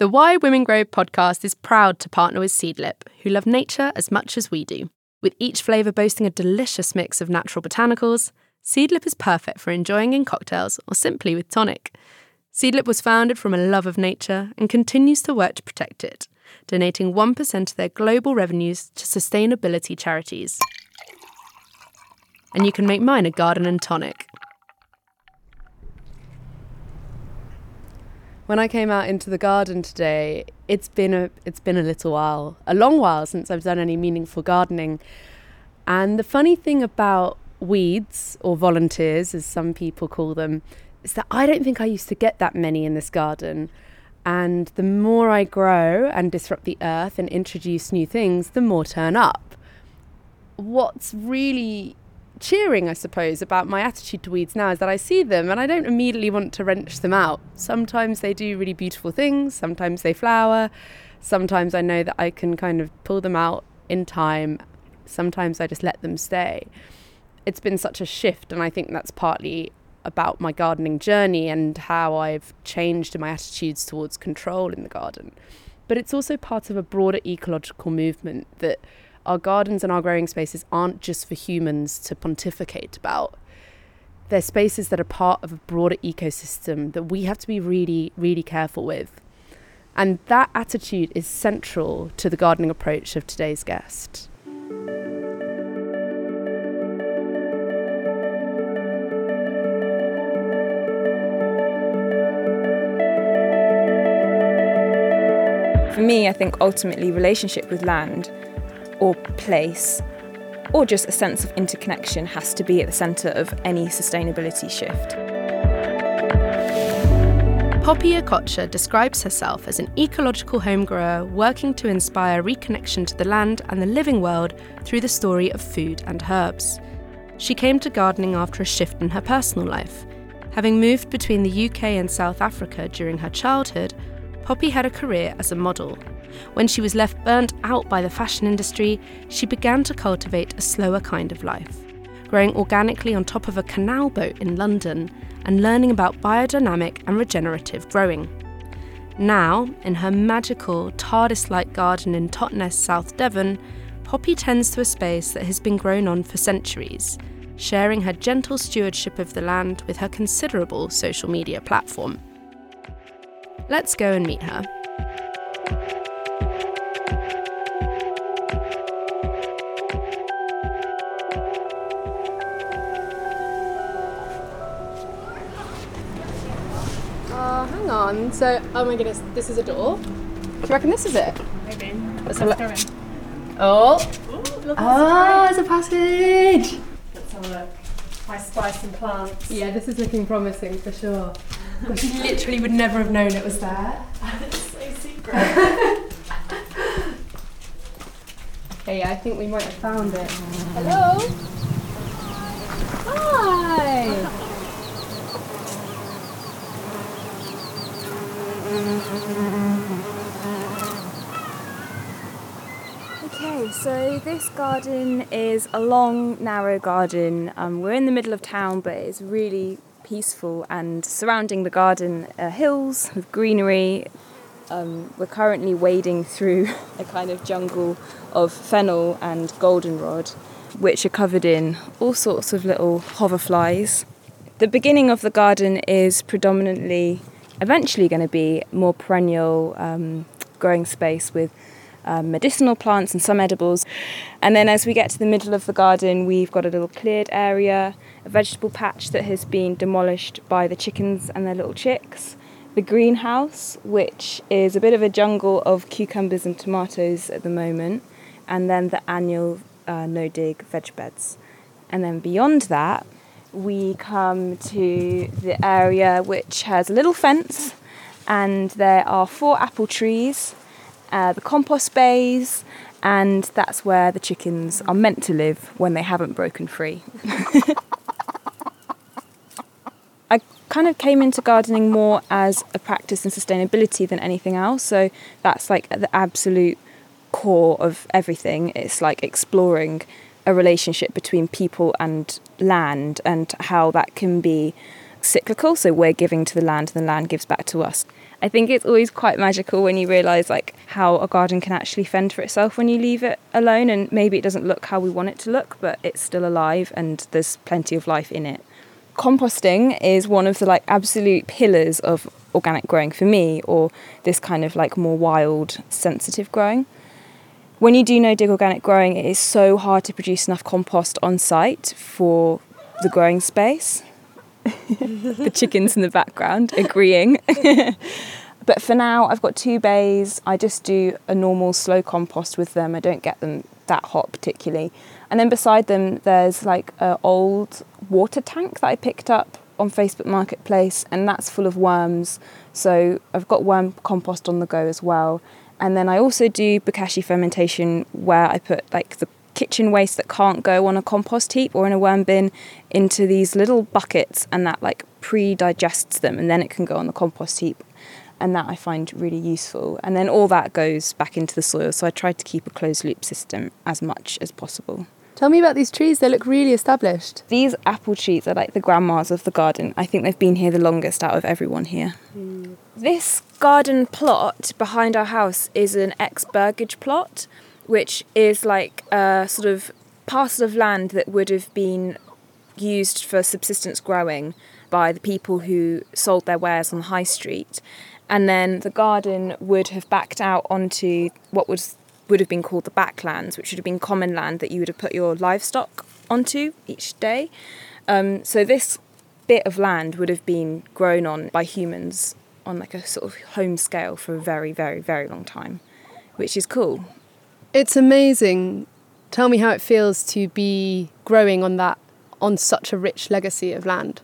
The Why Women Grow podcast is proud to partner with Seedlip, who love nature as much as we do. With each flavour boasting a delicious mix of natural botanicals, Seedlip is perfect for enjoying in cocktails or simply with tonic. Seedlip was founded from a love of nature and continues to work to protect it, donating 1% of their global revenues to sustainability charities. And you can make mine a garden and tonic. When I came out into the garden today, it's been a little while, a long while since I've done any meaningful gardening. And the funny thing about weeds, or volunteers as some people call them, is that I don't think I used to get that many in this garden. And the more I grow and disrupt the earth and introduce new things, the more turn up. What's really cheering, I suppose, about my attitude to weeds now is that I see them and I don't immediately want to wrench them out. Sometimes they do really beautiful things, sometimes they flower, sometimes I know that I can kind of pull them out in time, sometimes I just let them stay. It's been such a shift, and I think that's partly about my gardening journey and how I've changed in my attitudes towards control in the garden. But it's also part of a broader ecological movement that our gardens and our growing spaces aren't just for humans to pontificate about. They're spaces that are part of a broader ecosystem that we have to be really, really careful with. And that attitude is central to the gardening approach of today's guest. For me, I think ultimately relationship with land or place, or just a sense of interconnection, has to be at the centre of any sustainability shift. Poppy Okocha describes herself as an ecological homegrower working to inspire reconnection to the land and the living world through the story of food and herbs. She came to gardening after a shift in her personal life. Having moved between the UK and South Africa during her childhood, Poppy had a career as a model. When she was left burnt out by the fashion industry, she began to cultivate a slower kind of life, growing organically on top of a canal boat in London and learning about biodynamic and regenerative growing. Now, in her magical TARDIS-like garden in Totnes, South Devon, Poppy tends to a space that has been grown on for centuries, sharing her gentle stewardship of the land with her considerable social media platform. Let's go and meet her. Hang on. So, oh my goodness, this is a door. Do you reckon this is it? Maybe. Let's have a look. Go in. Oh! Look, It's a passage! let's have a look. I spy some plants. Yeah, this is looking promising for sure. Gosh, you literally would never have known it was there. It's so secret. Okay, yeah, I think we might have found it. Hello? Hi! Okay, so this garden is a long, narrow garden. We're in the middle of town, but it's really peaceful, and surrounding the garden are hills with greenery. We're currently wading through a kind of jungle of fennel and goldenrod, which are covered in all sorts of little hoverflies. The beginning of the garden is predominantly, eventually going to be more perennial growing space with medicinal plants and some edibles. And then as we get to the middle of the garden, we've got a little cleared area, a vegetable patch that has been demolished by the chickens and their little chicks, the greenhouse, which is a bit of a jungle of cucumbers and tomatoes at the moment, and then the annual no-dig veg beds. And then beyond that, we come to the area which has a little fence, and there are 4 apple trees, the compost bays, and that's where the chickens are meant to live when they haven't broken free. I kind of came into gardening more as a practice in sustainability than anything else, so that's like at the absolute core of everything. It's like exploring a relationship between people and land and how that can be cyclical, so we're giving to the land and the land gives back to us. I think it's always quite magical when you realise like how a garden can actually fend for itself when you leave it alone, and maybe it doesn't look how we want it to look, but it's still alive and there's plenty of life in it. Composting is one of the like absolute pillars of organic growing for me, or this kind of like more wild, sensitive growing. When you do no-dig organic growing, it is so hard to produce enough compost on site for the growing space. The chickens in the background agreeing. But for now, I've got 2 bays. I just do a normal slow compost with them. I don't get them that hot particularly. And then beside them, there's like an old water tank that I picked up on Facebook Marketplace, and that's full of worms. So I've got worm compost on the go as well. And then I also do bokashi fermentation, where I put like the kitchen waste that can't go on a compost heap or in a worm bin into these little buckets, and that like pre-digests them, and then it can go on the compost heap. And that I find really useful. And then all that goes back into the soil, so I try to keep a closed loop system as much as possible. Tell me about these trees, they look really established. These apple trees are like the grandmas of the garden. I think they've been here the longest out of everyone here. This garden plot behind our house is an ex-burgage plot, which is like a sort of parcel of land that would have been used for subsistence growing by the people who sold their wares on the high street. And then the garden would have backed out onto what would have been called the backlands, which would have been common land that you would have put your livestock onto each day. So this bit of land would have been grown on by humans on like a sort of home scale for a very, very, very long time, which is cool. It's amazing. Tell me how it feels to be growing on such a rich legacy of land.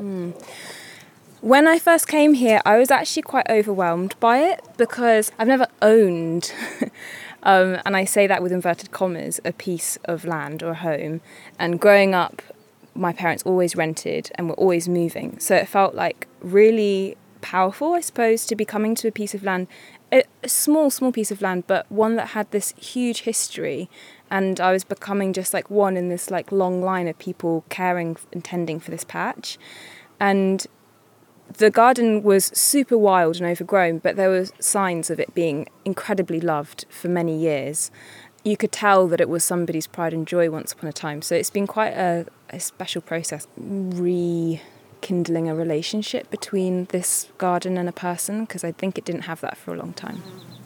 When I first came here, I was actually quite overwhelmed by it because I've never owned, and I say that with inverted commas, a piece of land or a home. And growing up, my parents always rented and were always moving. So it felt like really powerful, I suppose, to be coming to a piece of land, a small piece of land, but one that had this huge history. And I was becoming just like one in this like long line of people caring and tending for this patch. And the garden was super wild and overgrown, but there were signs of it being incredibly loved for many years. You could tell that it was somebody's pride and joy once upon a time. So it's been quite a special process, rekindling a relationship between this garden and a person, because I think it didn't have that for a long time.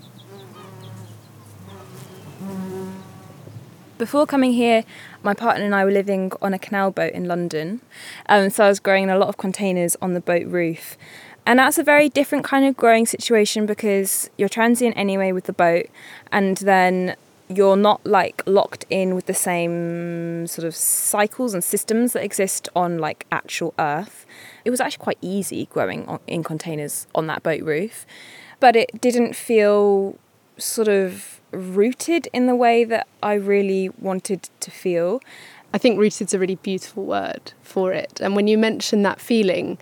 Before coming here, my partner and I were living on a canal boat in London. So I was growing in a lot of containers on the boat roof. And that's a very different kind of growing situation because you're transient anyway with the boat, and then you're not like locked in with the same sort of cycles and systems that exist on like actual Earth. It was actually quite easy growing in containers on that boat roof, but it didn't feel sort of rooted in the way that I really wanted to feel. I think rooted's a really beautiful word for it. And when you mention that feeling,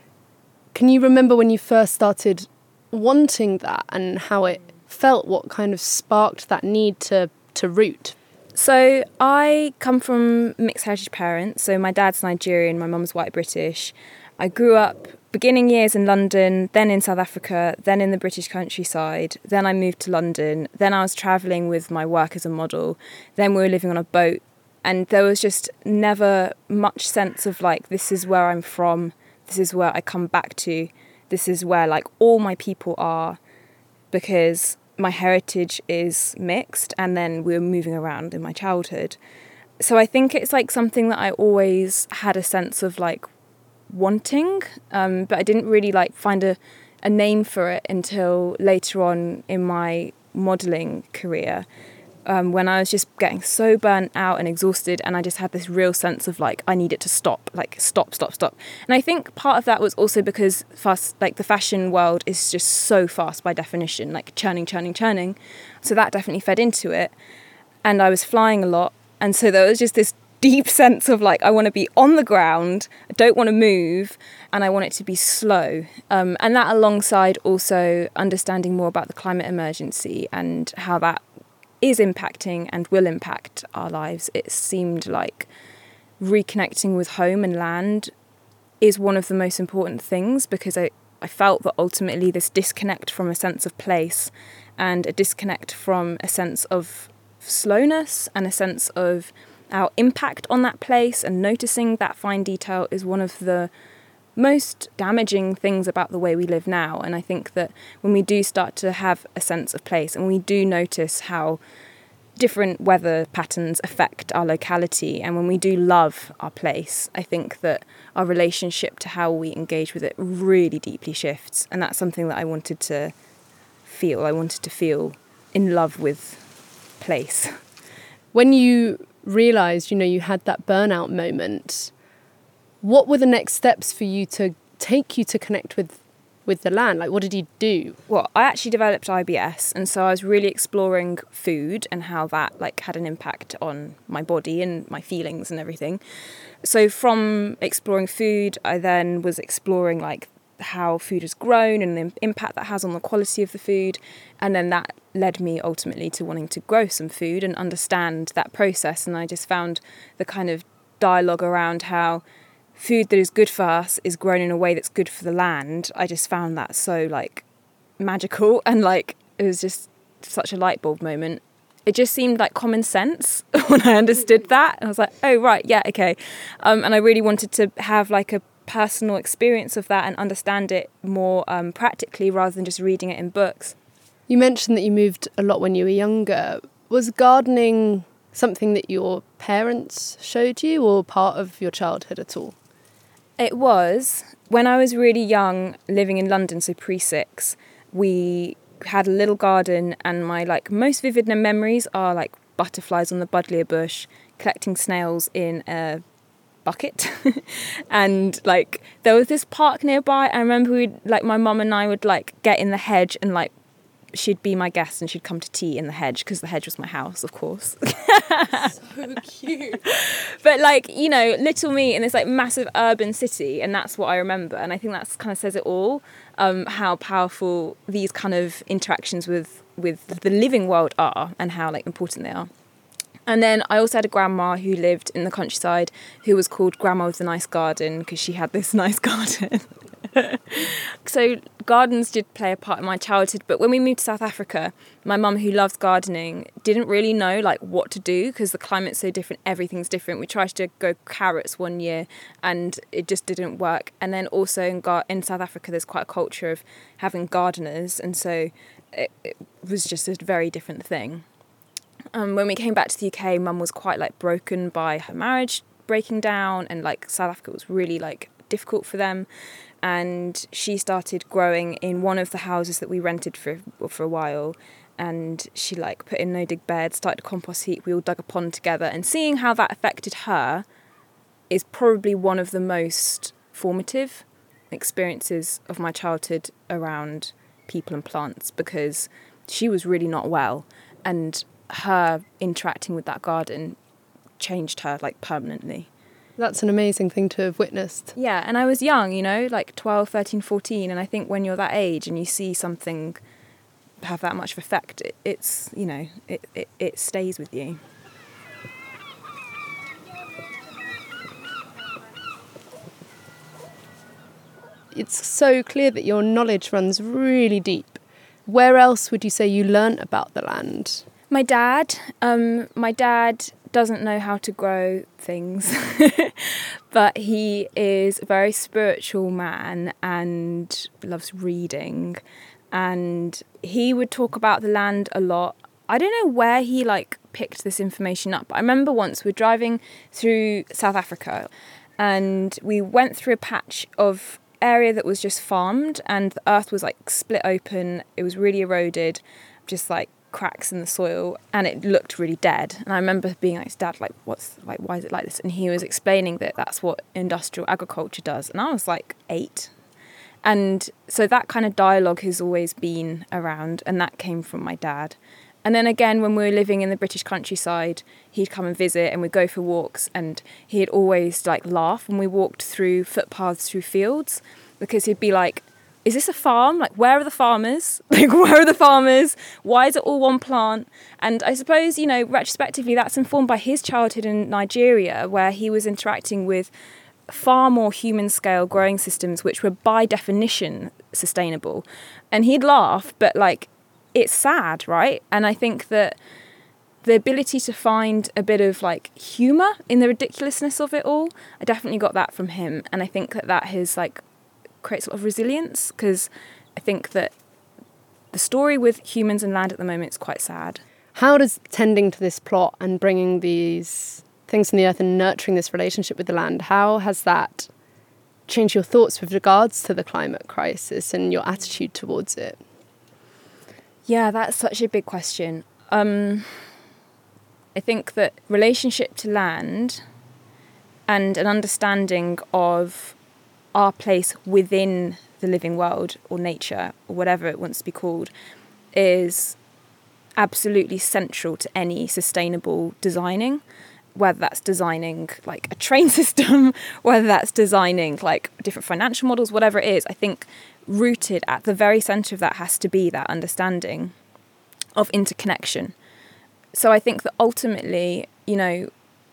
can you remember when you first started wanting that and how it felt? What kind of sparked that need to root? So I come from mixed heritage parents. So my dad's Nigerian, my mum's white British. I grew up beginning years in London, then in South Africa, then in the British countryside. Then I moved to London. Then I was travelling with my work as a model. Then we were living on a boat. And there was just never much sense of like, this is where I'm from. This is where I come back to. This is where like all my people are, because my heritage is mixed, and then we were moving around in my childhood. So I think it's like something that I always had a sense of like wanting, but I didn't really like find a name for it until later on in my modelling career, when I was just getting so burnt out and exhausted, and I just had this real sense of like I need it to stop, like stop. And I think part of that was also because the fashion world is just so fast by definition, like churning. So that definitely fed into it, and I was flying a lot, and so there was just this deep sense of like I want to be on the ground, I don't want to move, and I want it to be slow. And that alongside also understanding more about the climate emergency and how that is impacting and will impact our lives. It seemed like reconnecting with home and land is one of the most important things, because I felt that ultimately this disconnect from a sense of place and a disconnect from a sense of slowness and a sense of our impact on that place and noticing that fine detail is one of the most damaging things about the way we live now. And I think that when we do start to have a sense of place and we do notice how different weather patterns affect our locality, and when we do love our place, I think that our relationship to how we engage with it really deeply shifts. And that's something that I wanted to feel. I wanted to feel in love with place. When you realised, you had that burnout moment, what were the next steps for you to take you to connect with the land? Like, what did you do? Well, I actually developed IBS, and so I was really exploring food and how that had an impact on my body and my feelings and everything. So from exploring food, I then was exploring how food has grown and the impact that has on the quality of the food, and then that led me ultimately to wanting to grow some food and understand that process. And I just found the kind of dialogue around how food that is good for us is grown in a way that's good for the land. I just found that so magical, and it was just such a light bulb moment. It just seemed like common sense when I understood that. And I was like, oh right, yeah, okay. And I really wanted to have a personal experience of that and understand it more practically rather than just reading it in books. You mentioned that you moved a lot when you were younger. Was gardening something that your parents showed you or part of your childhood at all? It was. When I was really young, living in London, so pre-6, we had a little garden, and my most vivid memories are butterflies on the buddleia bush, collecting snails in a bucket. And there was this park nearby. I remember my mum and I would get in the hedge, and she'd be my guest and she'd come to tea in the hedge, because the hedge was my house, of course. So cute. But little me in this massive urban city, and that's what I remember. And I think that's kind of says it all, how powerful these kind of interactions with the living world are, and how important they are. And then I also had a grandma who lived in the countryside, who was called Grandma with the Nice Garden, because she had this nice garden. So gardens did play a part in my childhood, but when we moved to South Africa, my mum, who loves gardening, didn't really know what to do, because the climate's so different, everything's different. We tried to grow carrots one year and it just didn't work. And then also in South Africa, there's quite a culture of having gardeners, and so it was just a very different thing. When we came back to the UK, Mum was quite broken by her marriage breaking down, and South Africa was really difficult for them. And she started growing in one of the houses that we rented for a while. And she put in no-dig beds, started a compost heap. We all dug a pond together. And seeing how that affected her is probably one of the most formative experiences of my childhood around people and plants, because she was really not well. And her interacting with that garden changed her permanently. That's an amazing thing to have witnessed. Yeah, and I was young, 12, 13, 14, and I think when you're that age and you see something have that much of effect, it stays with you. It's so clear that your knowledge runs really deep. Where else would you say you learnt about the land? My dad doesn't know how to grow things, but he is a very spiritual man and loves reading, and he would talk about the land a lot. I don't know where he picked this information up, but I remember once we're driving through South Africa and we went through a patch of area that was just farmed, and the earth was split open. It was really eroded, just cracks in the soil, and it looked really dead. And I remember being Dad, why is it like this? And he was explaining that that's what industrial agriculture does. And I was 8. And so that kind of dialogue has always been around, and that came from my dad. And then again, when we were living in the British countryside, he'd come and visit, and we'd go for walks, and he'd always laugh when we walked through footpaths through fields, because he'd be is this a farm? Where are the farmers? Where are the farmers? Why is it all one plant? And I suppose, retrospectively, that's informed by his childhood in Nigeria, where he was interacting with far more human scale growing systems which were by definition sustainable. And he'd laugh, but like, it's sad, right? And I think that the ability to find a bit of like humour in the ridiculousness of it all, I definitely got that from him. And I think that has like creates a lot of resilience, because I think that the story with humans and land at the moment is quite sad. How does tending to this plot and bringing these things from the earth and nurturing this relationship with the land, how has that changed your thoughts with regards to the climate crisis and your attitude towards it? Yeah, that's such a big question. I think that relationship to land and an understanding of our place within the living world or nature or whatever it wants to be called is absolutely central to any sustainable designing, whether that's designing like a train system, whether that's designing like different financial models, whatever it is. I think rooted at the very centre of that has to be that understanding of interconnection. So I think that ultimately, you know,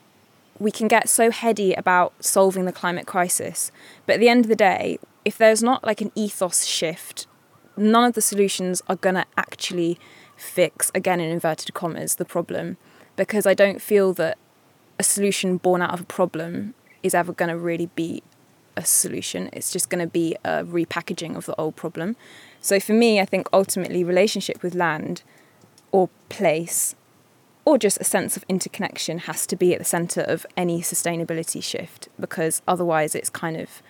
we can get so heady about solving the climate crisis, but at the end of the day, if there's not like an ethos shift, none of the solutions are going to actually fix, again in inverted commas, the problem, because I don't feel that a solution born out of a problem is ever going to really be a solution. It's just going to be a repackaging of the old problem. So for me, I think ultimately relationship with land or place or just a sense of interconnection has to be at the centre of any sustainability shift, because otherwise it's kind of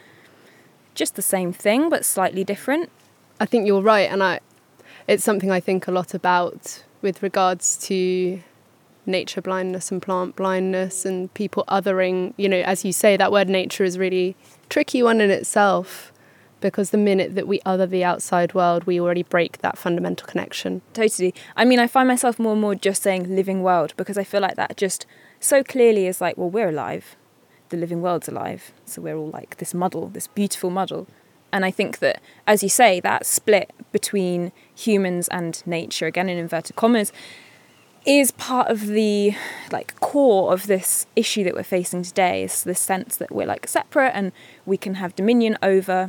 just the same thing but slightly different. I think you're right, and it's something I think a lot about with regards to nature blindness and plant blindness and people othering. You know, as you say, that word nature is a really tricky one in itself, because the minute that we other the outside world, we already break that fundamental connection. Totally. I mean, I find myself more and more just saying living world, because I feel like that just so clearly is like, well, we're alive. The living world's alive. So we're all like this muddle, this beautiful muddle. And I think that, as you say, that split between humans and nature, again in inverted commas, is part of the like core of this issue that we're facing today. Is this sense that we're like separate and we can have dominion over.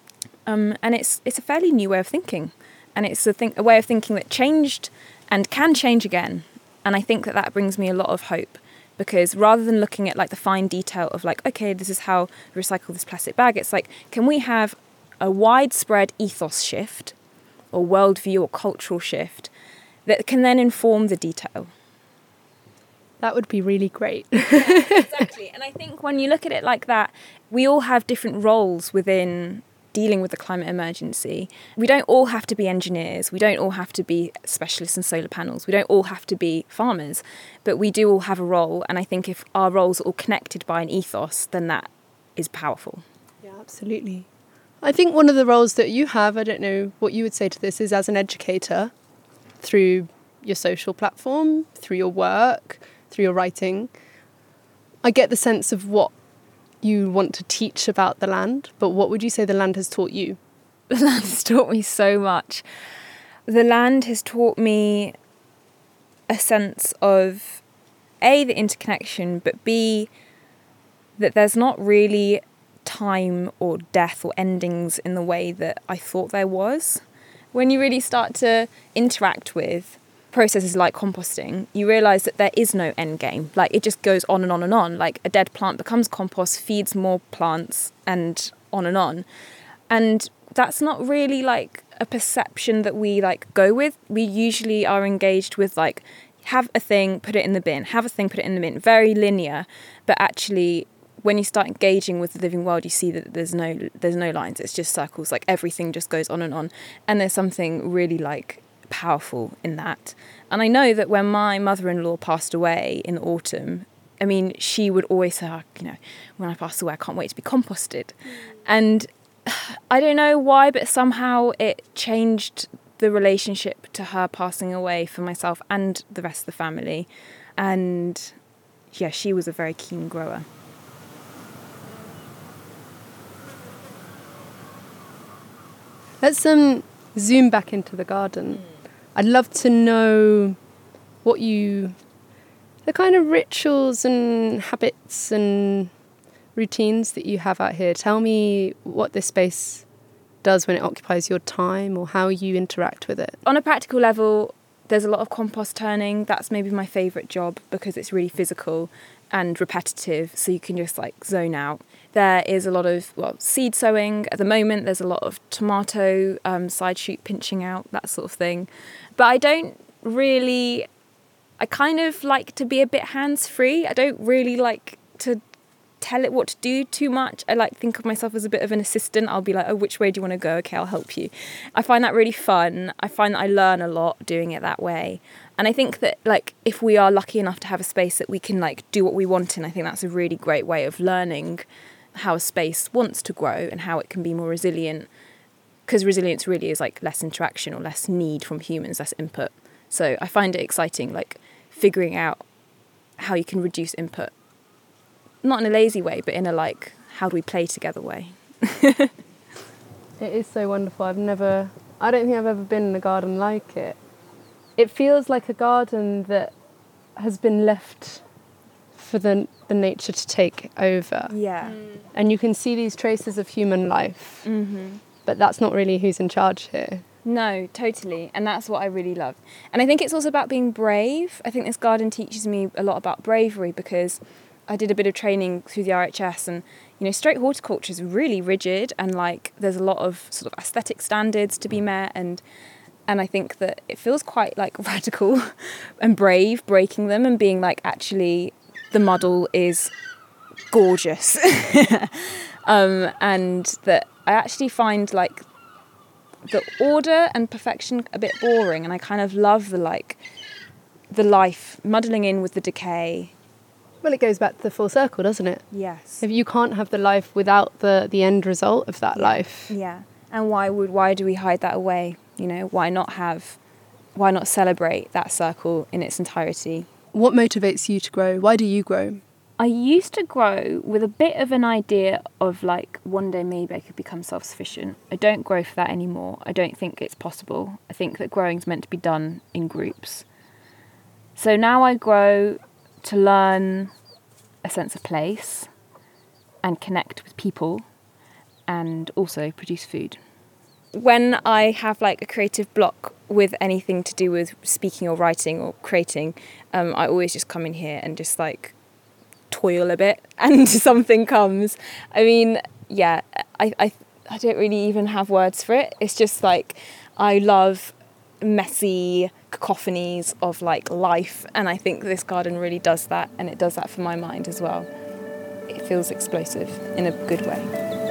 And it's a fairly new way of thinking, and it's a way of thinking that changed and can change again. And I think that brings me a lot of hope, because rather than looking at like the fine detail of like, okay, this is how we recycle this plastic bag, it's like, can we have a widespread ethos shift or worldview or cultural shift that can then inform the detail? That would be really great. Yeah, exactly. And I think when you look at it like that, we all have different roles within dealing with the climate emergency. We don't all have to be engineers. We don't all have to be specialists in solar panels. We don't all have to be farmers, but we do all have a role. And I think if our roles are all connected by an ethos, then that is powerful. Yeah, absolutely. I think one of the roles that you have, I don't know what you would say to this, is as an educator through your social platform, through your work, through your writing. I get the sense of what you want to teach about the land, but what would you say the land has taught you? The land has taught me so much. The land has taught me a sense of A, the interconnection, but B, that there's not really time or death or endings in the way that I thought there was. When you really start to interact with processes like composting, you realise that there is no end game. Like, it just goes on and on and on. Like, a dead plant becomes compost, feeds more plants, and on and on. And that's not really like a perception that we like go with. We usually are engaged with like, have a thing, put it in the bin, have a thing, put it in the bin. Very linear. But actually, when you start engaging with the living world, you see that there's no lines. It's just circles. Like, everything just goes on and on. And there's something really like powerful in that. And I know that when my mother-in-law passed away in the autumn, I mean, she would always say, oh, you know, when I pass away, I can't wait to be composted. And I don't know why, but somehow it changed the relationship to her passing away for myself and the rest of the family. And yeah, she was a very keen grower. Let's zoom back into the garden. I'd love to know the kind of rituals and habits and routines that you have out here. Tell me what this space does when it occupies your time, or how you interact with it. On a practical level, there's a lot of compost turning. That's maybe my favourite job because it's really physical and repetitive, so you can just like zone out. There is a lot of seed sowing at the moment. There's a lot of tomato side shoot pinching out, that sort of thing. But I kind of like to be a bit hands-free. I don't really like to tell it what to do too much. I like to think of myself as a bit of an assistant. I'll be like, oh, which way do you want to go? Okay, I'll help you. I find that really fun. I find that I learn a lot doing it that way. And I think that like if we are lucky enough to have a space that we can like do what we want in, I think that's a really great way of learning how a space wants to grow and how it can be more resilient, because resilience really is like less interaction or less need from humans, less input. So I find it exciting, like figuring out how you can reduce input. Not in a lazy way, but in a like, how do we play together way? It is so wonderful. I don't think I've ever been in a garden like it. It feels like a garden that has been left for the nature to take over. Yeah. And you can see these traces of human life, but that's not really who's in charge here. No, totally. And that's what I really love. And I think it's also about being brave. I think this garden teaches me a lot about bravery, because I did a bit of training through the RHS, and straight horticulture is really rigid, and like there's a lot of sort of aesthetic standards to be met, and I think that it feels quite like radical and brave breaking them and being like, actually the muddle is gorgeous. And that I actually find like the order and perfection a bit boring, and I kind of love the life muddling in with the decay. Well, it goes back to the full circle, doesn't it? Yes. If you can't have the life without the end result of that life. Yeah. And why do we hide that away? Why not celebrate that circle in its entirety? What motivates you to grow? Why do you grow? I used to grow with a bit of an idea of like, one day maybe I could become self-sufficient. I don't grow for that anymore. I don't think it's possible. I think that growing's meant to be done in groups. So now I grow to learn a sense of place and connect with people, and also produce food. When I have like a creative block with anything to do with speaking or writing or creating, I always just come in here and just like toil a bit and something comes. I mean, yeah, I don't really even have words for it. It's just like, I love messy cacophonies of like life, and I think this garden really does that, and it does that for my mind as well. It feels explosive in a good way.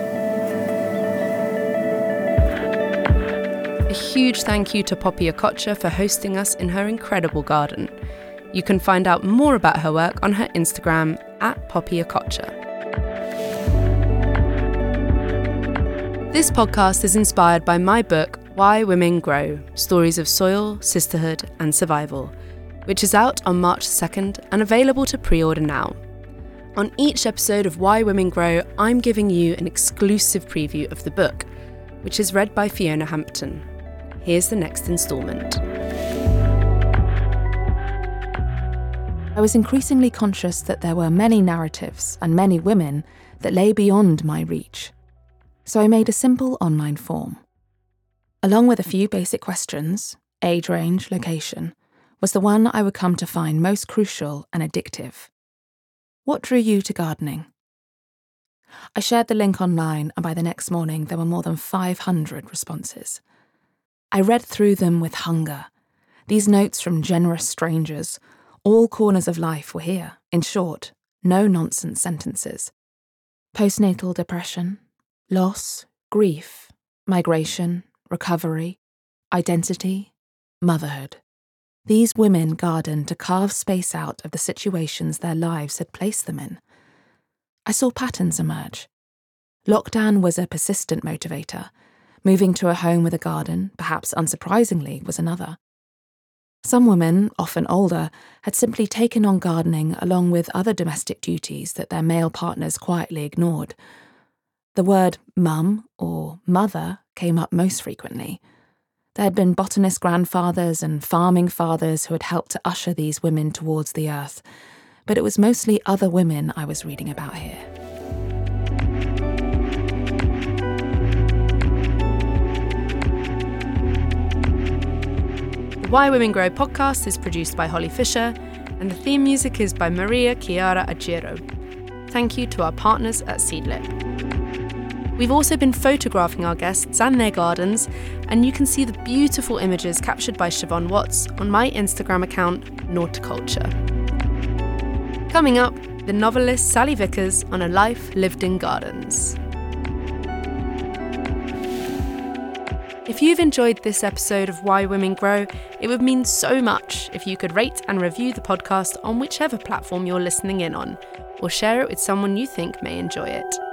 A huge thank you to Poppy Okocha for hosting us in her incredible garden. You can find out more about her work on her Instagram @PoppyOkocha. This podcast is inspired by my book, Why Women Grow, Stories of Soil, Sisterhood and Survival, which is out on March 2nd and available to pre-order now. On each episode of Why Women Grow, I'm giving you an exclusive preview of the book, which is read by Fiona Hampton. Here's the next instalment. I was increasingly conscious that there were many narratives and many women that lay beyond my reach. So I made a simple online form. Along with a few basic questions, age range, location, was the one I would come to find most crucial and addictive. What drew you to gardening? I shared the link online, and by the next morning there were more than 500 responses. I read through them with hunger. These notes from generous strangers, all corners of life were here. In short, no-nonsense sentences. Postnatal depression, loss, grief, migration, recovery, identity, motherhood. These women gardened to carve space out of the situations their lives had placed them in. I saw patterns emerge. Lockdown was a persistent motivator. Moving to a home with a garden, perhaps unsurprisingly, was another. Some women, often older, had simply taken on gardening along with other domestic duties that their male partners quietly ignored. The word mum or mother came up most frequently. There had been botanist grandfathers and farming fathers who had helped to usher these women towards the earth, but it was mostly other women I was reading about here. The Why Women Grow podcast is produced by Holly Fisher, and the theme music is by Maria Chiara Aguero. Thank you to our partners at Seedlip. We've also been photographing our guests and their gardens, and you can see the beautiful images captured by Siobhan Watts on my Instagram account, Nauticulture. Coming up, the novelist Sally Vickers on a life lived in gardens. If you've enjoyed this episode of Why Women Grow, it would mean so much if you could rate and review the podcast on whichever platform you're listening in on, or share it with someone you think may enjoy it.